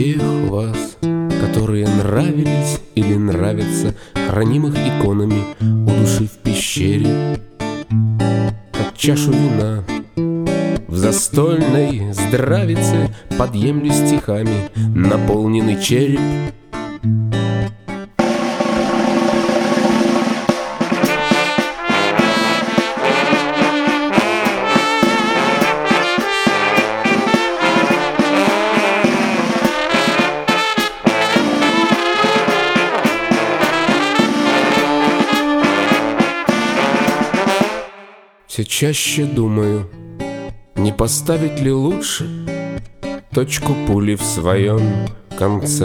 тех вас, которые нравились или нравятся, храним их иконами у души в пещере. Как чашу вина в застольной здравице подъемлю стихами наполненный череп. Все чаще думаю, не поставить ли лучше точку пули в своем конце.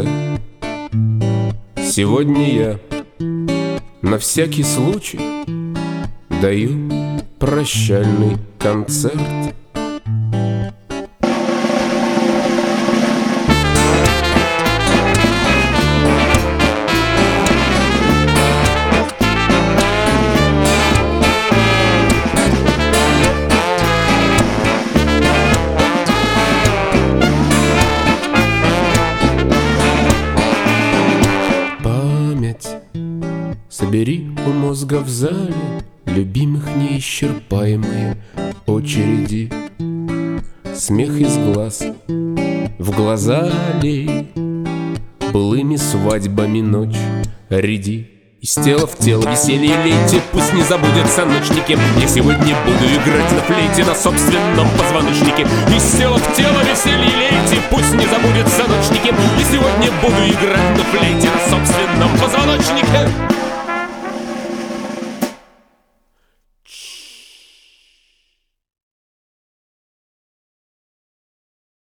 Сегодня я на всякий случай даю прощальный концерт. Собери у мозга в зале любимых неисчерпаемые очереди. Смех из глаз в глаза лей, былыми свадьбами ночь ряди. Из тела в тело веселье лейте, пусть не забудется ночь никем. Я сегодня буду играть на флейте на собственном позвоночнике. Из тела в тело веселье лейте, пусть не забудется ночь никем. Я сегодня буду играть на флейте на собственном позвоночнике.